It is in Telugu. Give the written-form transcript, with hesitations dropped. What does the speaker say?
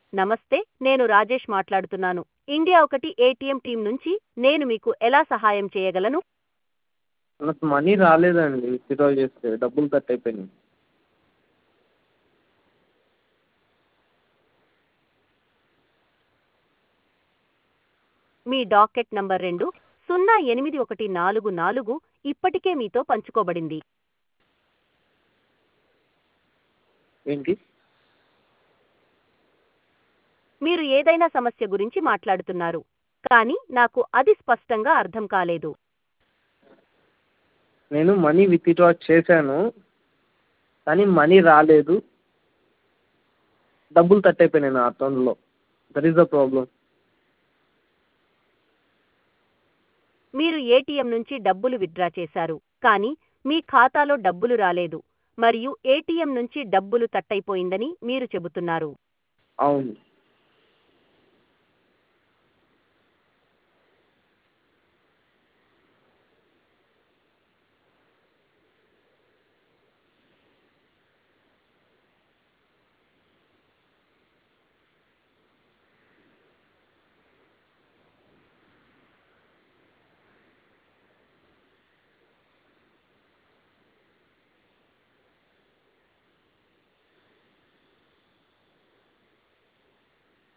నమస్తే, నేను రాజేష్ మాట్లాడుతున్నాను. ఇండియా ఒకటి ఏటీఎం టీం నుంచి. నేను మీకు ఎలా సహాయం చేయగలను? నాకు మనీ రాలేదండి విత్డ్రా చేస్తే డబ్బులు కట్ అయిపోయినాయి. మీ డాకెట్ నంబర్ 208144 ఇప్పటికే మీతో పంచుకోబడింది. ఏంటి? మీరు ఏదైనా సమస్య గురించి మాట్లాడుతున్నారు, కానీ నాకు అది స్పష్టంగా అర్థం కాలేదు. నేను మనీ విత్డ్రా చేశాను కానీ మనీ రాలేదు, డబ్బులు కట్ అయిపోయినాయి నా అకౌంట్లో. That is the problem. మీరు ఏటీఎం నుంచి డబ్బులు విత్డ్రా చేశారు, కానీ మీ ఖాతాలో డబ్బులు రాలేదు, మరియు ఏటీఎం నుంచి డబ్బులు తట్టయిపోయిందని మీరు చెబుతున్నారు. అవును.